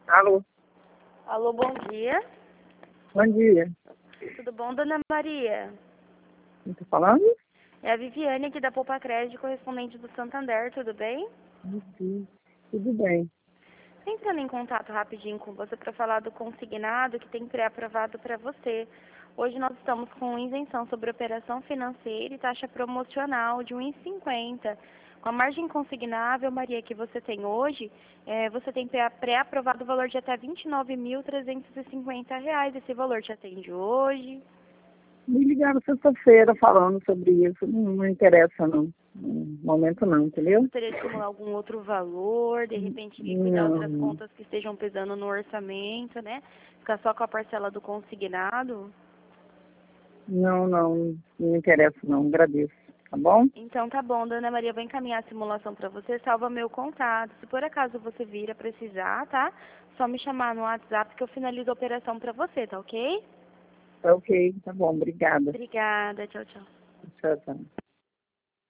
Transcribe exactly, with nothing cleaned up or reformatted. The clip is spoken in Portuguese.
Alô, Alô, bom dia. bom dia. Tudo bom, dona Maria? Quem tá falando? É a Viviane aqui da Poupa Crédito, correspondente do Santander, tudo bem? Meu Deus, tudo bem. Tô entrando em contato rapidinho com você para falar do consignado que tem pré-aprovado para você. Hoje nós estamos com isenção sobre operação financeira e taxa promocional de um vírgula cinquenta. Com a margem consignável, Maria, que você tem hoje, é, você tem pré- pré-aprovado o valor de até vinte e nove mil trezentos e cinquenta reais. Esse valor te atende hoje? Me ligaram sexta-feira falando sobre isso. Não, não interessa, não. No momento não, entendeu? Gostaria de estimular algum outro valor, de repente liquidar outras Não, contas que estejam pesando no orçamento, né? Ficar só com a parcela do consignado? não, não, não interessa, não. Agradeço, tá bom? Então tá bom, dona Maria, eu vou encaminhar a simulação para você, salva meu contato. Se por acaso você vir a precisar, tá? Só me chamar no WhatsApp que eu finalizo a operação para você, tá ok? Tá ok, tá bom. Obrigada. Obrigada, tchau, tchau. Tchau, tchau.